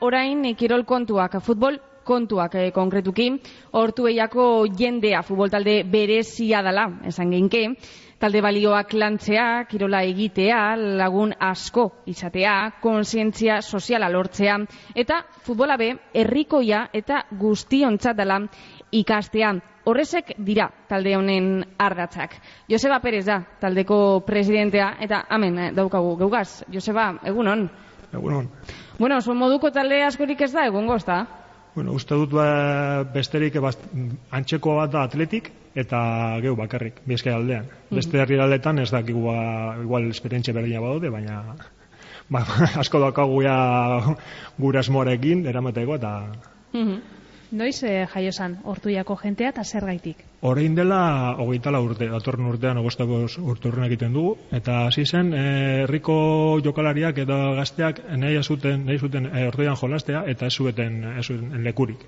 orain kirol kontuak, futbol kontuak konkretuki, Ortuellako jendea futbol talde berezia dela, esan genke, talde balioak lantzea, kirola egitea, lagun asko izatea, kontzientzia soziala lortzea, eta futbola be, herrikoia eta guztiontzat dela ikastea. Horrezek dira talde honen ardatzak. Joseba Perez da, taldeko presidentea, eta hemen daukagu geugaz. Joseba, egunon? Egunon. Bueno, zuen moduko talde askorik ez da, egongo, ez da? Bueno, uste dut besterik antxeko bat da Atletik eta geu bakarrik, Bizkaia aldean. Beste herri aldeetan ez dakigu igual esperientzia berdina badaude, baina asko daukagu gure asmoarekin eramateko eta... Noiz jaiosan Ortuellako jentea eta zer gaitik? Orain dela 24 urte, datorren urtean agostako urteurren egiten dugu, eta hasi zen herriko jokalariak eta gazteak nahi zuten Ortuellan jolastea eta ez zuten lekurik.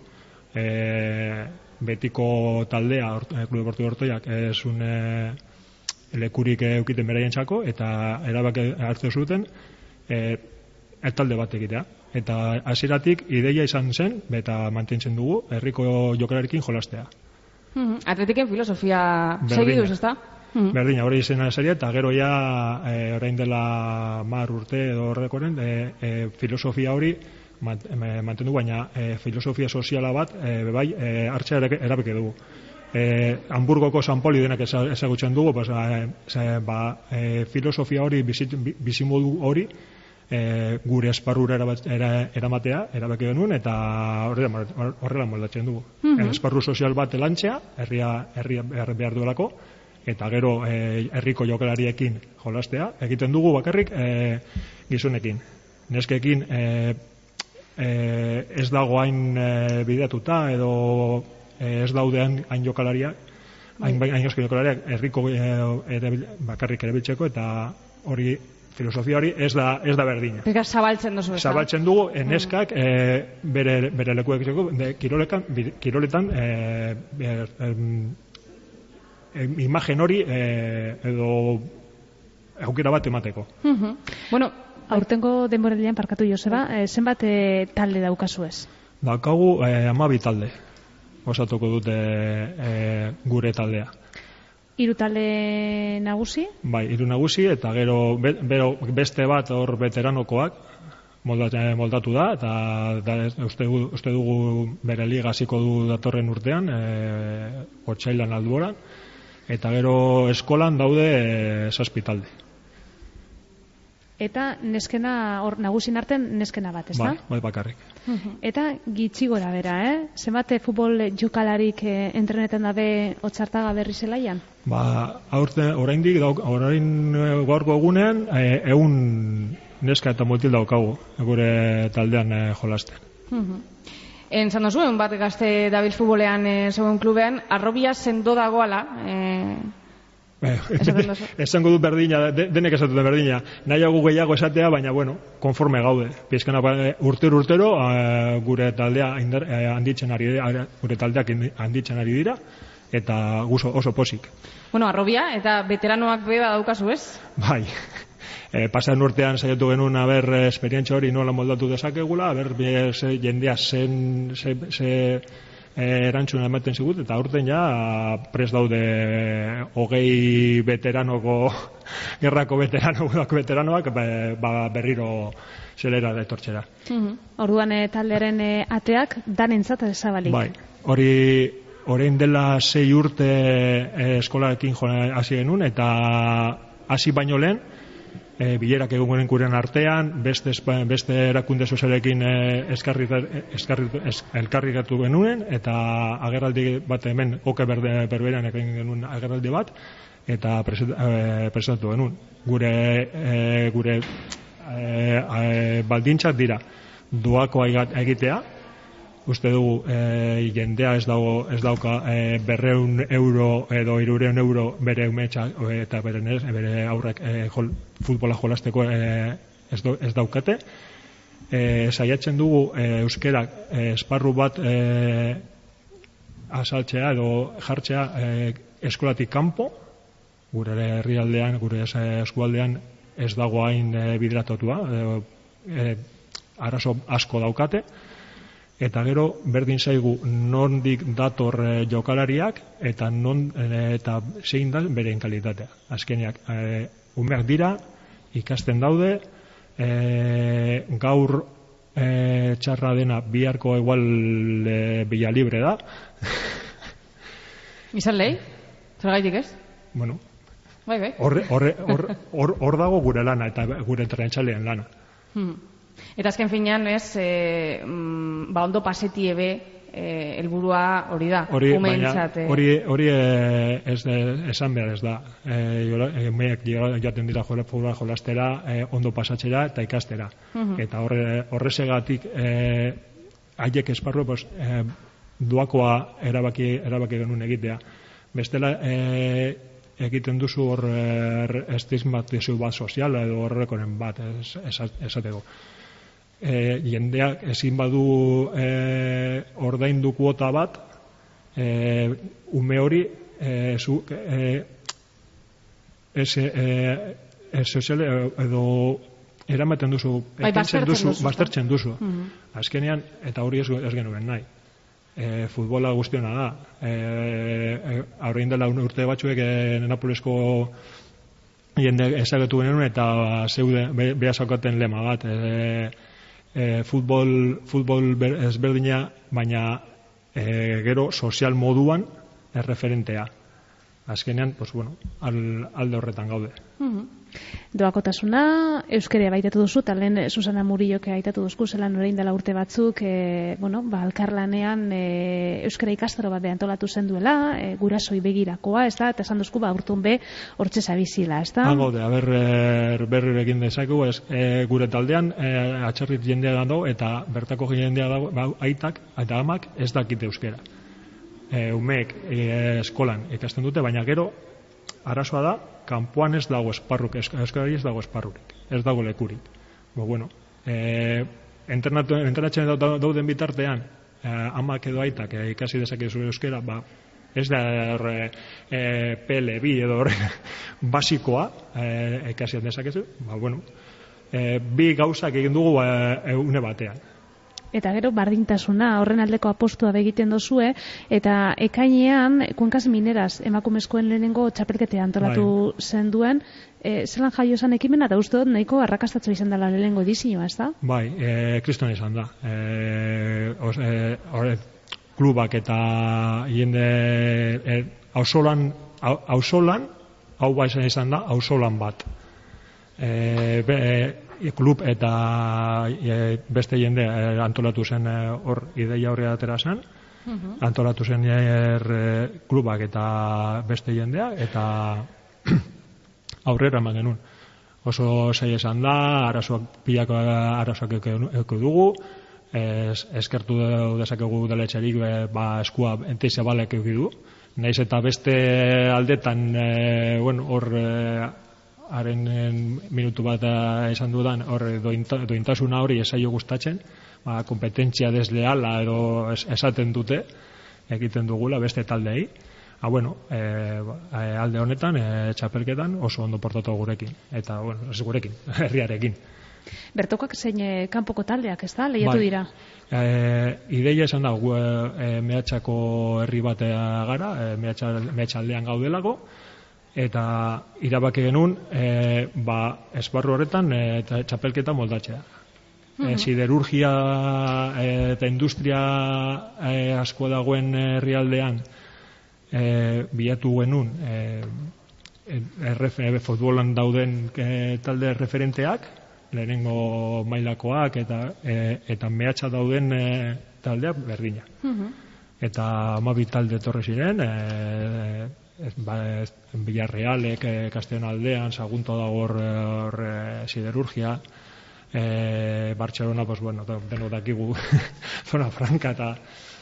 Betiko taldea, Klub Deportibo Ortuellak, ez zuen lekurik eukiten beraientzako eta erabaki hartu zuten talde bat egitea. Eta hasieratik ideia izan zen, eta mantentzen dugu, herriko jokalarekin jolastea. Atletiken filosofia segiduz, ez da? Berdina, hori izena esaria, eta gero orain dela 10 urte edo horrekoren, filosofia hori mantendu, baina filosofia soziala bat, bai, hartzea erabaki dugu. Hamburgoko San Poli denak ezagutzen dugu, filosofia hori, bizimodu hori, gure esparrura eramatea, erabaki genuen, eta horrela moldatzen dugu. Esparru sozial bat lantzea, herria behar duelako, eta gero herriko jokalariekin jolastea, egiten dugu bakarrik gizonekin. Neskekin ez dago hain bideatuta, edo ez daude hain jokalariak, hain asko jokalariak herriko bakarrik erabiltzeko, eta hori filosofia hori ez da berdina. Eka zabaltzen duzu, ez da? Zabaltzen dugu, neskak bere lekuek kiroletan imagen hori edo aukera bat emateko. Bueno, aurtengo denboraldian parkatu Joseba, zenbat talde daukazu ez? Daukagu 12 talde osatuko dute gure taldea. 3 talde nagusi? Bai, 3 nagusi, eta gero beste bat hor veteranokoak moldatu da, eta uste dugu bere liga hasiko du datorren urtean, otsailean alduoran, eta gero eskolan daude 7 talde. Eta neskena, hor nagusin artean neskena bat, ez da? Bai, bakarrik. Eta gitxi gora bera, zenbat futbol jokalarik entrenetan dabe Otzartaga berri zelaian? Oraindik gaurko egunean 100 neska eta mutil daukagu gure taldean jolasten. Entzan dozuen bat gazte dabil futbolean zeuen klubean, arrobia sendo dagoala, esango du berdina, denek esatuten berdina, nahiago gehiago esatea, baina konforme gaude. Pizkana urtero gure taldea handitzen ari dira, gure taldeak handitzen ari dira, eta oso posik. Arrobia eta veteranoak beba daukazu, ez? Bai. Pasan urtean saiatu genuen esperientzia hori nola moldatu dezakegula, jendea erantzuna ematen zigut, eta aurten prest daude 20 veteranoko gerrako veteranoak berriro zelera etortzera. Orduan taldearen ateak danentzat zabalik. Bai, orain dela 6 urte eskolarekin hasi genuen, eta hasi baino lehen bilerak egun guren artean, beste erakunde sozialekin elkarrikatu genuen, eta agerraldi bat hemen oke berberean egin genuen agerraldi bat, eta presentatu genuen. Gure baldintzak dira doakoa egitea, uste dugu jendea ez dauka 200 euro edo 300 euro bere umetxak eta bere aurrek futbola jolasteko ez daukate. Saiatzen dugu euskerak esparru bat asaltzea edo jartzea eskolatik kanpo, gure herrialdean, gure eskualdean ez dago hain bideratatua, arazo asko daukate, eta gero berdin zaigu nondik dator jokalariak eta eta zein da beren kalitatea. Azkeneak umeak dira, ikasten daude, gaur txarra dena biharko igual bila libre da. Izan lehi? Zergaitik ez? Bueno, bai. Hor dago gure lana eta gure entrenatzaleen lana. Eta azken finean, ez, ondo pasetie be, helburua hori da, umeentzat. Hori esan behar ez da. Emeak jaten dira futbola jolastera, ondo pasatzera eta ikastera. Eta horrezegatik haiek esparru duakoa erabaki genuen egitea. Bestela egiten duzu hor estigmatizazio bat sozial edo horrekoren bat esateko. Jendeak ezin badu ordaindu kuota bat, ume hori sozial edo eramaten duzu, baztertzen duzu. Azkenean, eta hori ez genuen nahi. Futbola guztiona da. Aurrein dela urte batzuek Napolesko jende ezagetu genuen eta zeude beha zaukaten lema bat. Futbol ezberdina, baina gero sozial moduan erreferentea. Azkenean, alde horretan gaude. Doakotasuna, euskara baitatu duzu, eta lehen Susana Murilloke aitatu duzku, zelan orain dela urte batzuk, alkarlanean euskara ikastaro bat antolatu zen duela, gurasoi begirakoa, ez da, eta esan duzku, urtun be, hortxe zabizila, ez da? Gaude, berri egin dezakegu, gure taldean, atxarrit jendea dago, eta bertako jendea dago, aitak, eta amak ez dakite euskara. Umeek eskolan ikasten dute, baina gero, arazoa da, kanpoan ez dago esparruk, euskarari ez dago esparrurik, ez dago lekurik. Entrenatzen dauden bitartean, amak edo aitak ikasi dezakezu euskara, ez da PL2 edo basikoa ikasi dezakezu, bi gauzak egin dugu une batean. Eta gero bardintasuna, horren aldeko apostua begiten dozue, eta ekainean, Kuenkaz Mineras emakumezkoen lehenengo txapelkete antolatu zen duen, zelan jaio esan ekimena, eta uste dut nahiko arrakastatzo izan dela lehenengo edizioa, ez da? Bai, kriston izan da. Klubak eta jende auzolan, hau izan da, auzolan bat. Klub eta beste jende antolatu zen hor ideia horre atera zen, antolatu zen klubak eta beste jendea, eta aurrera eman genuen. Oso zaila esan da, pilako arazoak eko dugu, eskertu dezakegu deletxerik eskua enteize balek du, nahiz eta beste aldetan hor haren minutu bat esan dudan, hor dointasuna hori esaio gustatzen, kompetentzia desleala edo esaten dute, egiten dugula beste taldei. Alde honetan, txapelketan oso ondo portatu gurekin, eta, ez gurekin, herriarekin. Bertokak zein kanpoko taldeak, ez da? Lehiatu dira? Ideia esan da, mehatxako herri batea gara, mehatxaldean gaudelako, eta irabaki genuen esparru horretan txapelketa moldatzea. Siderurgia eta industria asko dagoen herrialdean bilatu genuen futbolan dauden talde referenteak, lehenengo mailakoak eta mehatxa dauden taldeak berdina. Eta 12 talde etorri ziren, Villarrealek, Castellonaldean, Sagunto dago hor siderurgia, Barcelona, deno dakigu zona franka, eta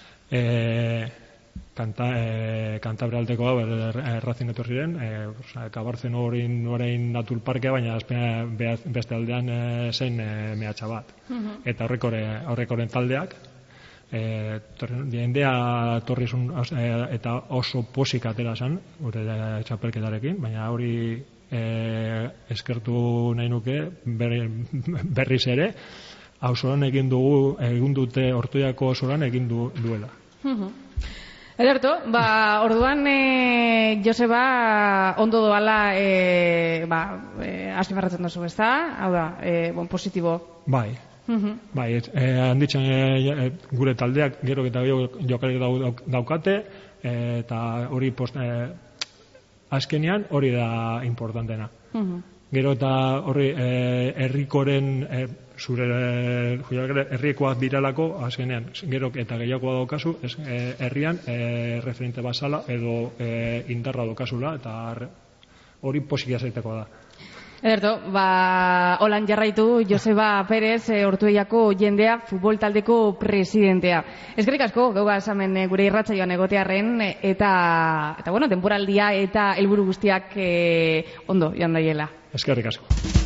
Kantabrialdeko errazin etorri ziren, Kabartzen orain Natur Parke, baina beste aldean zein mehatxa bat. Eta horrekoren taldeak, jendea torrizun eta oso posik atera zen gure txapelketarekin, baina hori eskertu nahi nuke berriz ere auzolan egin dute Ortuellako auzolan egin duela. Ederto, orduan Joseba ondo doala azpimarratzen duzu, ezta? Hau da, positibo. Bai. Handitzen gure taldeak gero eta jokalek daukate, eta hori azkenean hori da importantena. Gero eta hori herrikoren zure herriekoak diralako azkenean gero eta gehiagoa daukazu herrian referente basala edo indarra daukazula eta hori posikia zaiteko da. Ederto, holan jarraitu Joseba Perez, Ortuellako jendea futbol taldeko presidentea. Eskerrik asko, gauga esamen gure irratsaioan egotearren, eta denboraldia eta helburu guztiak ondo joan daiela. Eskerrik asko.